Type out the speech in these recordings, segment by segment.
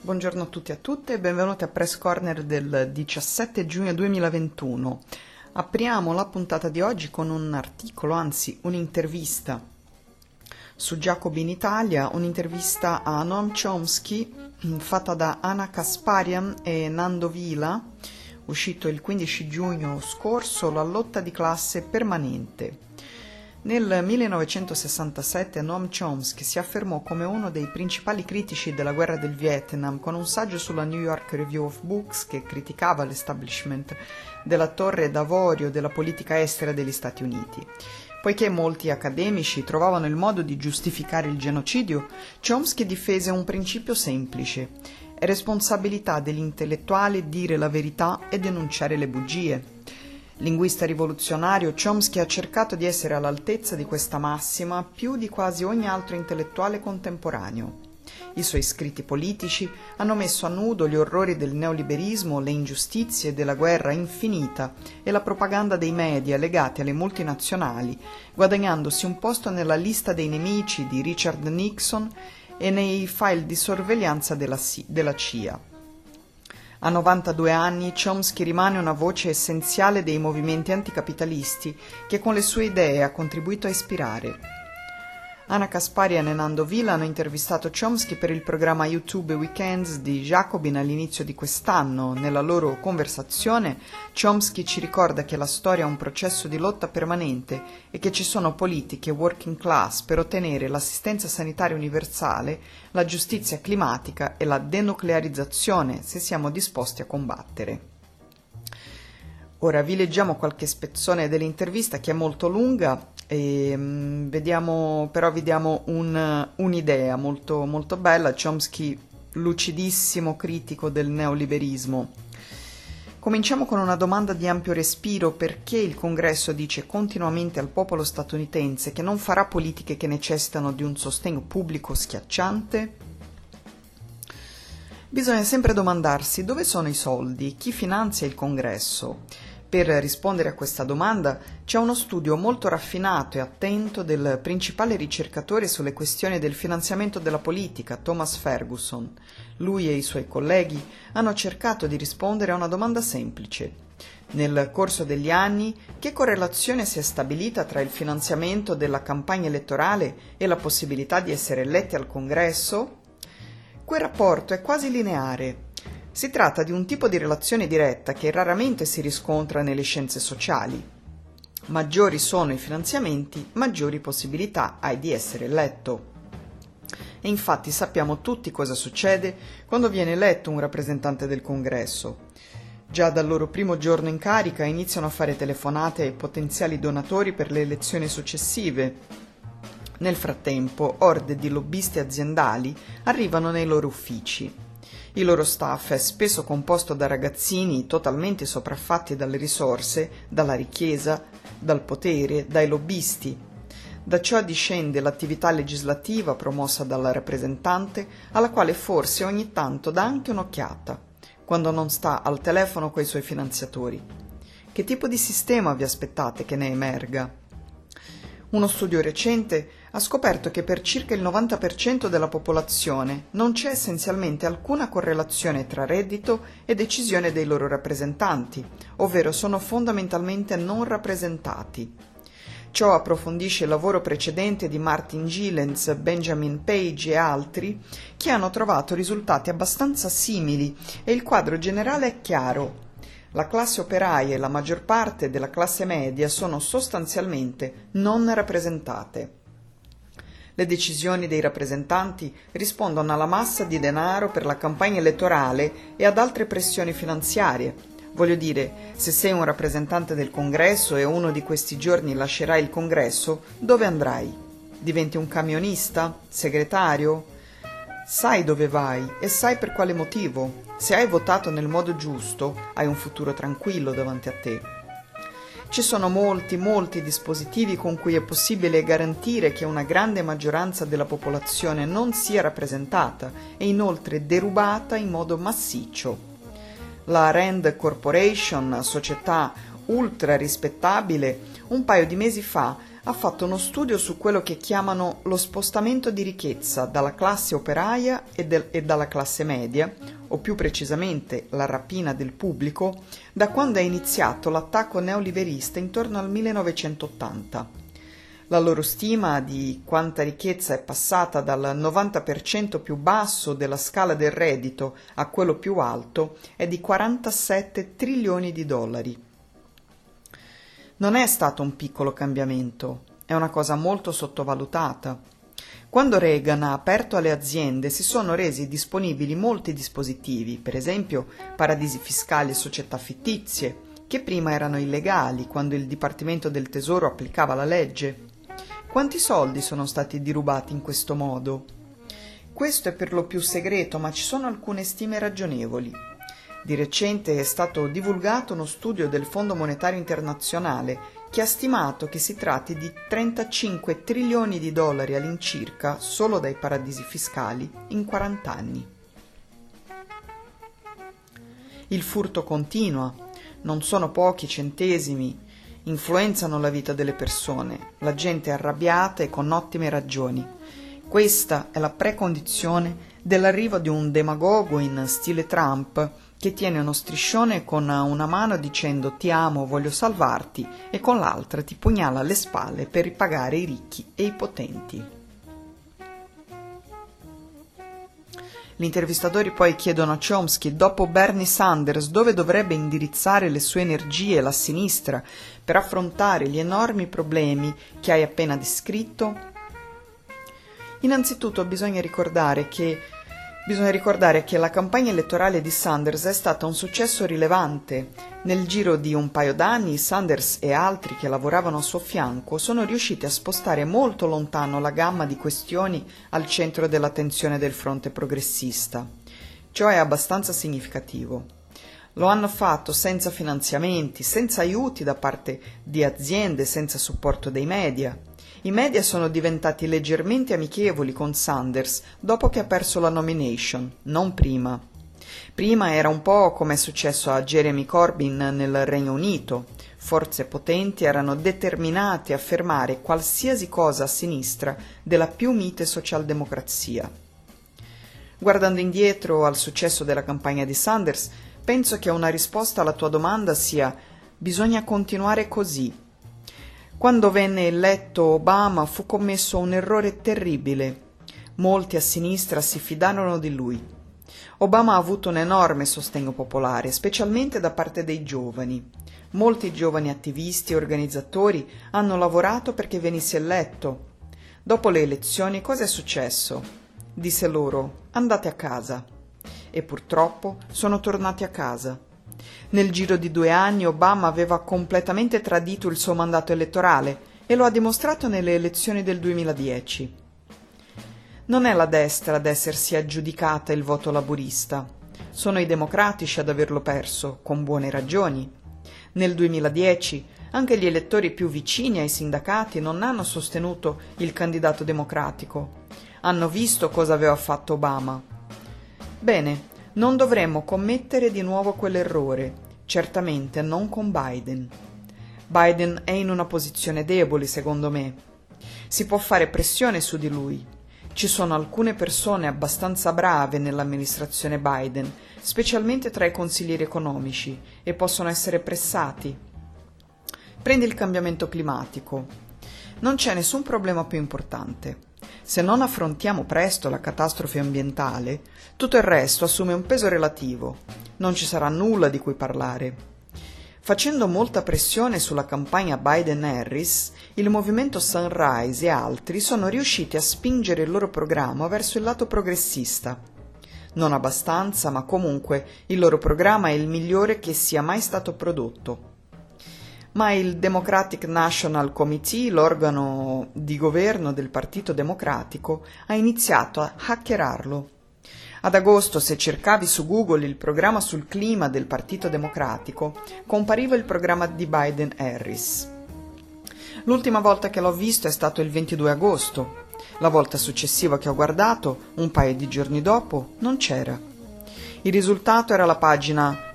Buongiorno a tutti e a tutte e benvenuti a Press Corner del 17 giugno 2021. Apriamo la puntata di oggi con un articolo, anzi un'intervista su Jacobin in Italia, un'intervista a Noam Chomsky fatta da Ana Kasparian e Nando Vila, uscito il 15 giugno scorso, La lotta di classe permanente. Nel 1967 Noam Chomsky si affermò come uno dei principali critici della guerra del Vietnam con un saggio sulla New York Review of Books che criticava l'establishment della torre d'avorio della politica estera degli Stati Uniti. Poiché molti accademici trovavano il modo di giustificare il genocidio, Chomsky difese un principio semplice: è responsabilità degli intellettuali dire la verità e denunciare le bugie. Linguista rivoluzionario, Chomsky ha cercato di essere all'altezza di questa massima più di quasi ogni altro intellettuale contemporaneo. I suoi scritti politici hanno messo a nudo gli orrori del neoliberismo, le ingiustizie della guerra infinita e la propaganda dei media legati alle multinazionali, guadagnandosi un posto nella lista dei nemici di Richard Nixon e nei file di sorveglianza della CIA. A 92 anni Chomsky rimane una voce essenziale dei movimenti anticapitalisti che con le sue idee ha contribuito a ispirare. Ana Kasparian e Nando Vila hanno intervistato Chomsky per il programma YouTube Weekends di Jacobin all'inizio di quest'anno. Nella loro conversazione Chomsky ci ricorda che la storia è un processo di lotta permanente e che ci sono politiche working class per ottenere l'assistenza sanitaria universale, la giustizia climatica e la denuclearizzazione se siamo disposti a combattere. Ora vi leggiamo qualche spezzone dell'intervista che è molto lunga e vi diamo un'idea molto, molto bella. Chomsky, lucidissimo critico del neoliberismo. Cominciamo con una domanda di ampio respiro: perché il Congresso dice continuamente al popolo statunitense che non farà politiche che necessitano di un sostegno pubblico schiacciante? Bisogna sempre domandarsi dove sono i soldi, chi finanzia il Congresso. Per rispondere a questa domanda c'è uno studio molto raffinato e attento del principale ricercatore sulle questioni del finanziamento della politica, Thomas Ferguson. Lui e i suoi colleghi hanno cercato di rispondere a una domanda semplice. Nel corso degli anni, che correlazione si è stabilita tra il finanziamento della campagna elettorale e la possibilità di essere eletti al Congresso? Quel rapporto è quasi lineare. Si tratta di un tipo di relazione diretta che raramente si riscontra nelle scienze sociali. Maggiori sono i finanziamenti, maggiori possibilità hai di essere eletto. E infatti sappiamo tutti cosa succede quando viene eletto un rappresentante del Congresso. Già dal loro primo giorno in carica iniziano a fare telefonate ai potenziali donatori per le elezioni successive. Nel frattempo, orde di lobbisti aziendali arrivano nei loro uffici. Il loro staff è spesso composto da ragazzini totalmente sopraffatti dalle risorse, dalla ricchezza, dal potere, dai lobbisti. Da ciò discende l'attività legislativa promossa dalla rappresentante, alla quale forse ogni tanto dà anche un'occhiata, quando non sta al telefono coi suoi finanziatori. Che tipo di sistema vi aspettate che ne emerga? Uno studio recente ha scoperto che per circa il 90% della popolazione non c'è essenzialmente alcuna correlazione tra reddito e decisione dei loro rappresentanti, ovvero sono fondamentalmente non rappresentati. Ciò approfondisce il lavoro precedente di Martin Gilens, Benjamin Page e altri, che hanno trovato risultati abbastanza simili e il quadro generale è chiaro. La classe operaia e la maggior parte della classe media sono sostanzialmente non rappresentate. Le decisioni dei rappresentanti rispondono alla massa di denaro per la campagna elettorale e ad altre pressioni finanziarie. Voglio dire, se sei un rappresentante del Congresso e uno di questi giorni lascerai il Congresso, dove andrai? Diventi un camionista? Segretario? Sai dove vai e sai per quale motivo. Se hai votato nel modo giusto, hai un futuro tranquillo davanti a te. Ci sono molti dispositivi con cui è possibile garantire che una grande maggioranza della popolazione non sia rappresentata e inoltre derubata in modo massiccio. La Rand Corporation, società ultra rispettabile, un paio di mesi fa ha fatto uno studio su quello che chiamano lo spostamento di ricchezza dalla classe operaia e dalla classe media, o più precisamente la rapina del pubblico, da quando è iniziato l'attacco neoliberista intorno al 1980. La loro stima di quanta ricchezza è passata dal 90% più basso della scala del reddito a quello più alto è di 47 trilioni di dollari. Non è stato un piccolo cambiamento, è una cosa molto sottovalutata. Quando Reagan ha aperto alle aziende si sono resi disponibili molti dispositivi, per esempio paradisi fiscali e società fittizie, che prima erano illegali quando il Dipartimento del Tesoro applicava la legge. Quanti soldi sono stati dirubati in questo modo? Questo è per lo più segreto, ma ci sono alcune stime ragionevoli. Di recente è stato divulgato uno studio del Fondo Monetario Internazionale che ha stimato che si tratti di 35 trilioni di dollari all'incirca solo dai paradisi fiscali in 40 anni. Il furto continua, non sono pochi centesimi, influenzano la vita delle persone, la gente è arrabbiata e con ottime ragioni. Questa è la precondizione dell'arrivo di un demagogo in stile Trump che tiene uno striscione con una mano dicendo ti amo, voglio salvarti e con l'altra ti pugnala alle spalle per ripagare i ricchi e i potenti. Gli intervistatori poi chiedono a Chomsky, dopo Bernie Sanders, dove dovrebbe indirizzare le sue energie, la sinistra, per affrontare gli enormi problemi che hai appena descritto? Innanzitutto bisogna ricordare che la campagna elettorale di Sanders è stata un successo rilevante. Nel giro di un paio d'anni Sanders e altri che lavoravano a suo fianco sono riusciti a spostare molto lontano la gamma di questioni al centro dell'attenzione del fronte progressista. Ciò è abbastanza significativo. Lo hanno fatto senza finanziamenti, senza aiuti da parte di aziende, senza supporto dei media. I media sono diventati leggermente amichevoli con Sanders dopo che ha perso la nomination, non prima. Prima era un po' come è successo a Jeremy Corbyn nel Regno Unito. Forze potenti erano determinate a fermare qualsiasi cosa a sinistra della più mite socialdemocrazia. Guardando indietro al successo della campagna di Sanders, penso che una risposta alla tua domanda sia: bisogna continuare così. Quando venne eletto Obama fu commesso un errore terribile. Molti a sinistra si fidarono di lui. Obama ha avuto un enorme sostegno popolare, specialmente da parte dei giovani. Molti giovani attivisti e organizzatori hanno lavorato perché venisse eletto. Dopo le elezioni cosa è successo? Disse loro: andate a casa. E purtroppo sono tornati a casa. Nel giro di 2 anni Obama aveva completamente tradito il suo mandato elettorale e lo ha dimostrato nelle elezioni del 2010. Non è la destra ad essersi aggiudicata il voto laburista. Sono i democratici ad averlo perso, con buone ragioni. Nel 2010 anche gli elettori più vicini ai sindacati non hanno sostenuto il candidato democratico. Hanno visto cosa aveva fatto Obama. Bene, non dovremmo commettere di nuovo quell'errore, certamente non con Biden. Biden è in una posizione debole, secondo me. Si può fare pressione su di lui. Ci sono alcune persone abbastanza brave nell'amministrazione Biden, specialmente tra i consiglieri economici, e possono essere pressati. Prendi il cambiamento climatico. Non c'è nessun problema più importante. Se non affrontiamo presto la catastrofe ambientale, tutto il resto assume un peso relativo. Non ci sarà nulla di cui parlare. Facendo molta pressione sulla campagna Biden-Harris, il movimento Sunrise e altri sono riusciti a spingere il loro programma verso il lato progressista. Non abbastanza, ma comunque il loro programma è il migliore che sia mai stato prodotto. Ma il Democratic National Committee, l'organo di governo del Partito Democratico, ha iniziato a hackerarlo. Ad agosto, se cercavi su Google il programma sul clima del Partito Democratico, compariva il programma di Biden-Harris. L'ultima volta che l'ho visto è stato il 22 agosto. La volta successiva che ho guardato, un paio di giorni dopo, non c'era. Il risultato era la pagina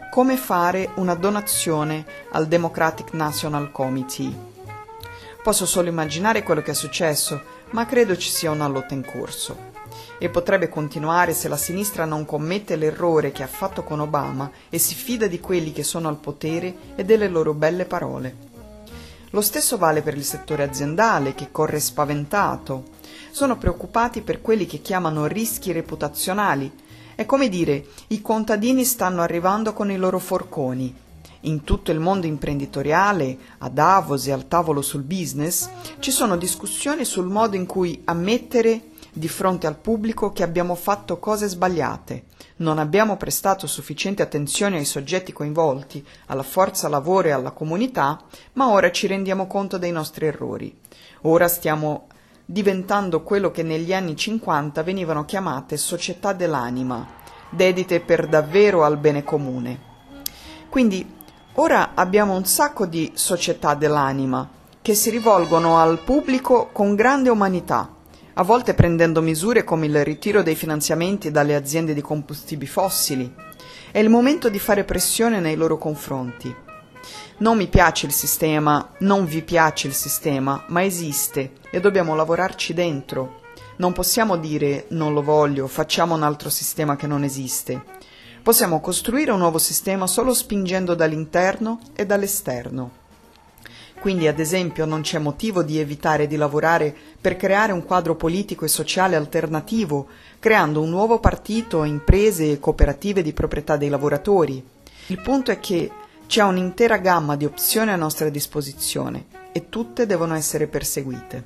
come fare una donazione al Democratic National Committee. Posso solo immaginare quello che è successo, ma credo ci sia una lotta in corso. E potrebbe continuare se la sinistra non commette l'errore che ha fatto con Obama e si fida di quelli che sono al potere e delle loro belle parole. Lo stesso vale per il settore aziendale, che corre spaventato. Sono preoccupati per quelli che chiamano rischi reputazionali. È come dire, i contadini stanno arrivando con i loro forconi. In tutto il mondo imprenditoriale, a Davos e al tavolo sul business, ci sono discussioni sul modo in cui ammettere di fronte al pubblico che abbiamo fatto cose sbagliate, non abbiamo prestato sufficiente attenzione ai soggetti coinvolti, alla forza lavoro e alla comunità, ma ora ci rendiamo conto dei nostri errori. Ora stiamo diventando quello che negli anni 50 venivano chiamate società dell'anima, dedite per davvero al bene comune. Quindi ora abbiamo un sacco di società dell'anima che si rivolgono al pubblico con grande umanità, a volte prendendo misure come il ritiro dei finanziamenti dalle aziende di combustibili fossili. È il momento di fare pressione nei loro confronti. Non mi piace il sistema, non vi piace il sistema, ma esiste e dobbiamo lavorarci dentro. Non possiamo dire non lo voglio, facciamo un altro sistema che non esiste. Possiamo costruire un nuovo sistema solo spingendo dall'interno e dall'esterno. Quindi, ad esempio, non c'è motivo di evitare di lavorare per creare un quadro politico e sociale alternativo, creando un nuovo partito, imprese e cooperative di proprietà dei lavoratori. Il punto è che c'è un'intera gamma di opzioni a nostra disposizione e tutte devono essere perseguite.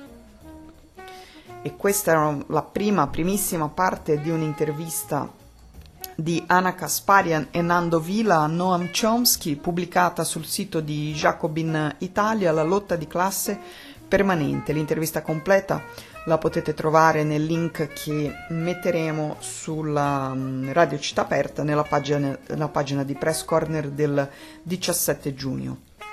E questa era la primissima parte di un'intervista di Ana Kasparian e Nando Vila a Noam Chomsky, pubblicata sul sito di Jacobin Italia, La lotta di classe permanente. L'intervista completa la potete trovare nel link che metteremo sulla Radio Città Aperta nella pagina di Press Corner del 17 giugno.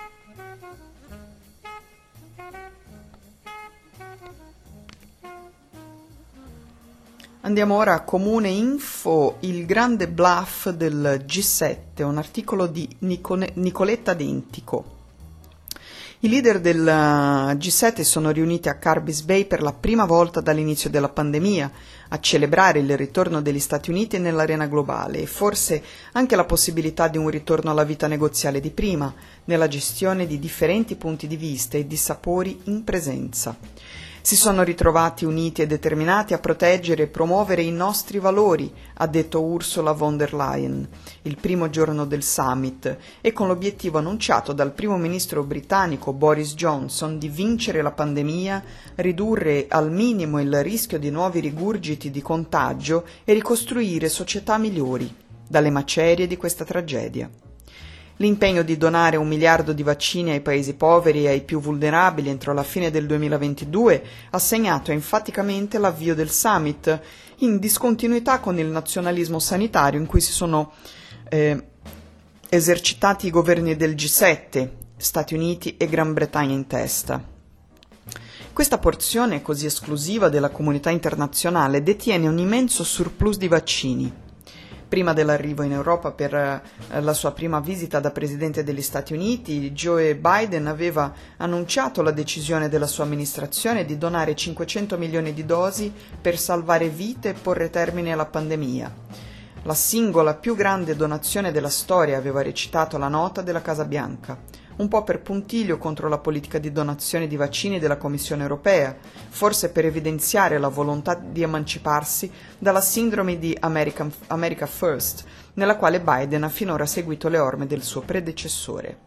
Andiamo ora a Comune Info, il grande bluff del G7, un articolo di Nicoletta Dentico. I leader del G7 sono riuniti a Carbis Bay per la prima volta dall'inizio della pandemia, a celebrare il ritorno degli Stati Uniti nell'arena globale e forse anche la possibilità di un ritorno alla vita negoziale di prima, nella gestione di differenti punti di vista e di sapori in presenza. Si sono ritrovati uniti e determinati a proteggere e promuovere i nostri valori, ha detto Ursula von der Leyen, il primo giorno del summit, e con l'obiettivo annunciato dal primo ministro britannico Boris Johnson di vincere la pandemia, ridurre al minimo il rischio di nuovi rigurgiti di contagio e ricostruire società migliori dalle macerie di questa tragedia. L'impegno di donare 1 miliardo di vaccini ai paesi poveri e ai più vulnerabili entro la fine del 2022 ha segnato enfaticamente l'avvio del summit, in discontinuità con il nazionalismo sanitario in cui si sono esercitati i governi del G7, Stati Uniti e Gran Bretagna in testa. Questa porzione così esclusiva della comunità internazionale detiene un immenso surplus di vaccini. Prima dell'arrivo in Europa per la sua prima visita da Presidente degli Stati Uniti, Joe Biden aveva annunciato la decisione della sua amministrazione di donare 500 milioni di dosi per salvare vite e porre termine alla pandemia. La singola più grande donazione della storia, aveva recitato la nota della Casa Bianca, un po' per puntiglio contro la politica di donazione di vaccini della Commissione europea, forse per evidenziare la volontà di emanciparsi dalla sindrome di America First, nella quale Biden ha finora seguito le orme del suo predecessore.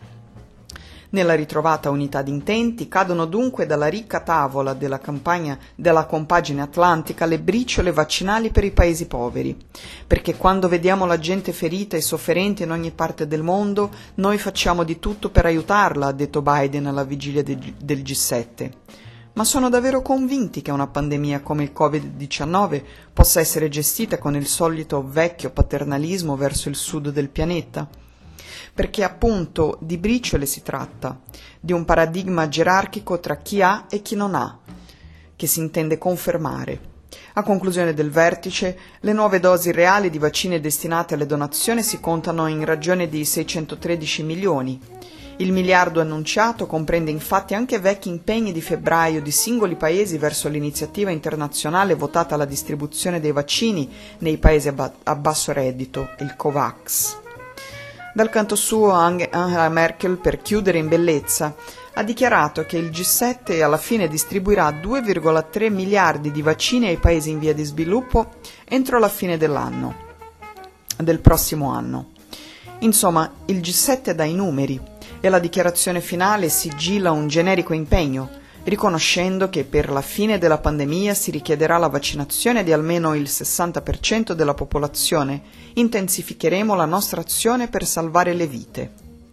Nella ritrovata unità di intenti cadono dunque dalla ricca tavola della compagine atlantica le briciole vaccinali per i paesi poveri, perché quando vediamo la gente ferita e sofferente in ogni parte del mondo, noi facciamo di tutto per aiutarla, ha detto Biden alla vigilia del G7. Ma sono davvero convinti che una pandemia come il Covid-19 possa essere gestita con il solito vecchio paternalismo verso il sud del pianeta? Perché appunto di briciole si tratta, di un paradigma gerarchico tra chi ha e chi non ha, che si intende confermare. A conclusione del vertice, le nuove dosi reali di vaccini destinate alle donazioni si contano in ragione di 613 milioni. Il miliardo annunciato comprende infatti anche vecchi impegni di febbraio di singoli paesi verso l'iniziativa internazionale votata alla distribuzione dei vaccini nei paesi a basso reddito, il COVAX. Dal canto suo, Angela Merkel, per chiudere in bellezza, ha dichiarato che il G7 alla fine distribuirà 2,3 miliardi di vaccini ai paesi in via di sviluppo entro la fine del prossimo anno. Insomma, il G7 dà i numeri e la dichiarazione finale sigilla un generico impegno, riconoscendo che per la fine della pandemia si richiederà la vaccinazione di almeno il 60% della popolazione. Intensificheremo la nostra azione per salvare le vite.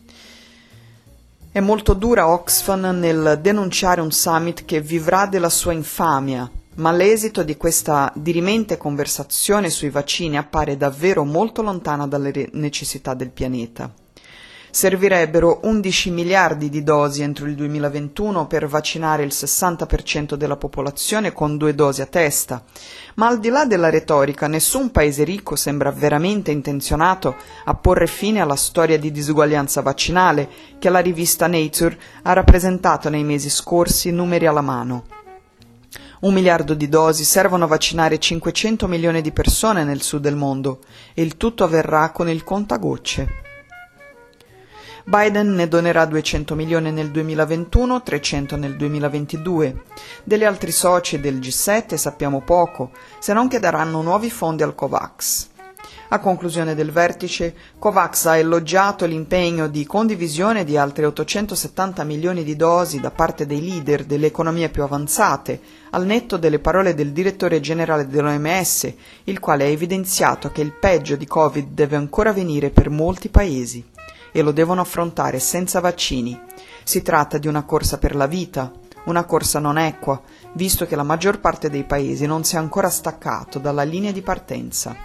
È molto dura Oxfam nel denunciare un summit che vivrà della sua infamia, ma l'esito di questa dirimente conversazione sui vaccini appare davvero molto lontana dalle necessità del pianeta. Servirebbero 11 miliardi di dosi entro il 2021 per vaccinare il 60% della popolazione con 2 dosi a testa, ma al di là della retorica nessun paese ricco sembra veramente intenzionato a porre fine alla storia di disuguaglianza vaccinale che la rivista Nature ha rappresentato nei mesi scorsi numeri alla mano. 1 miliardo di dosi servono a vaccinare 500 milioni di persone nel sud del mondo e il tutto avverrà con il contagocce. Biden ne donerà 200 milioni nel 2021, 300 nel 2022. Degli altri soci del G7 sappiamo poco, se non che daranno nuovi fondi al COVAX. A conclusione del vertice, COVAX ha elogiato l'impegno di condivisione di altre 870 milioni di dosi da parte dei leader delle economie più avanzate, al netto delle parole del direttore generale dell'OMS, il quale ha evidenziato che il peggio di Covid deve ancora venire per molti paesi e lo devono affrontare senza vaccini. Si tratta di una corsa per la vita, una corsa non equa, visto che la maggior parte dei paesi non si è ancora staccato dalla linea di partenza.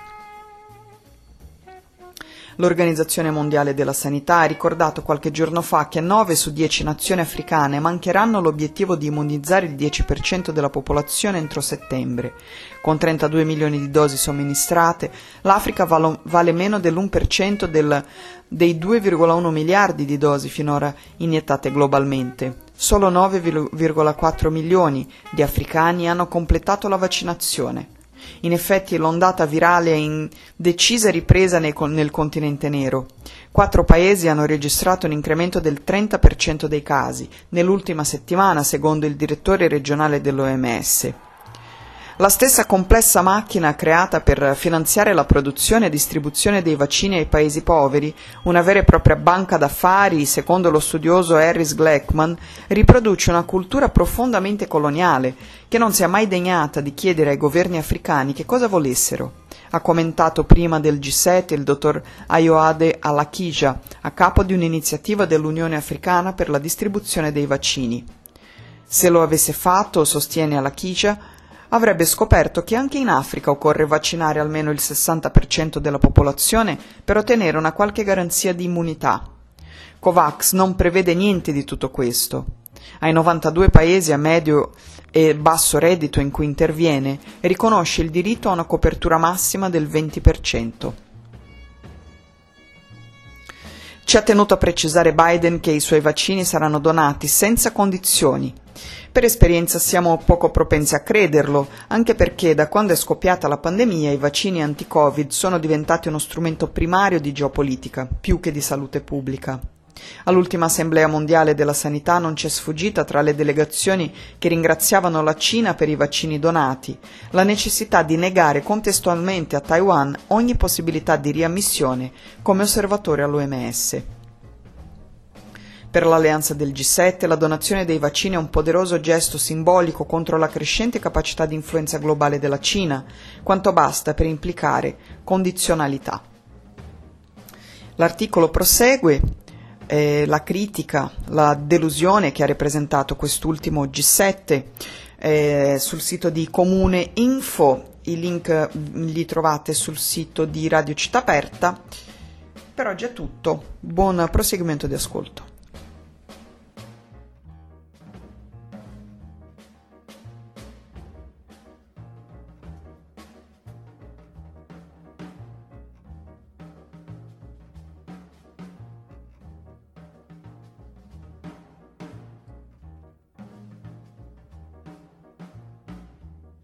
L'Organizzazione Mondiale della Sanità ha ricordato qualche giorno fa che 9 su 10 nazioni africane mancheranno l'obiettivo di immunizzare il 10% della popolazione entro settembre. Con 32 milioni di dosi somministrate, l'Africa vale meno dell'1% dei 2,1 miliardi di dosi finora iniettate globalmente. Solo 9,4 milioni di africani hanno completato la vaccinazione. In effetti l'ondata virale è in decisa ripresa nel continente nero. 4 paesi hanno registrato un incremento del 30% dei casi nell'ultima settimana, secondo il direttore regionale dell'OMS. La stessa complessa macchina creata per finanziare la produzione e distribuzione dei vaccini ai paesi poveri, una vera e propria banca d'affari, secondo lo studioso Harris Glackman, riproduce una cultura profondamente coloniale, che non si è mai degnata di chiedere ai governi africani che cosa volessero. Ha commentato prima del G7 il dottor Ayoade Alakija, a capo di un'iniziativa dell'Unione Africana per la distribuzione dei vaccini. Se lo avesse fatto, sostiene Alakija, avrebbe scoperto che anche in Africa occorre vaccinare almeno il 60% della popolazione per ottenere una qualche garanzia di immunità. COVAX non prevede niente di tutto questo. Ai 92 paesi a medio e basso reddito in cui interviene, riconosce il diritto a una copertura massima del 20%. Ci ha tenuto a precisare Biden che i suoi vaccini saranno donati senza condizioni. Per esperienza siamo poco propensi a crederlo, anche perché da quando è scoppiata la pandemia i vaccini anti-Covid sono diventati uno strumento primario di geopolitica, più che di salute pubblica. All'ultima Assemblea Mondiale della Sanità non c'è sfuggita tra le delegazioni che ringraziavano la Cina per i vaccini donati la necessità di negare contestualmente a Taiwan ogni possibilità di riammissione come osservatore all'OMS. Per l'alleanza del G7 la donazione dei vaccini è un poderoso gesto simbolico contro la crescente capacità di influenza globale della Cina, quanto basta per implicare condizionalità. L'articolo prosegue. La critica, la delusione che ha rappresentato quest'ultimo G7 sul sito di Comune Info, i link li trovate sul sito di Radio Città Aperta. Per oggi è tutto, buon proseguimento di ascolto.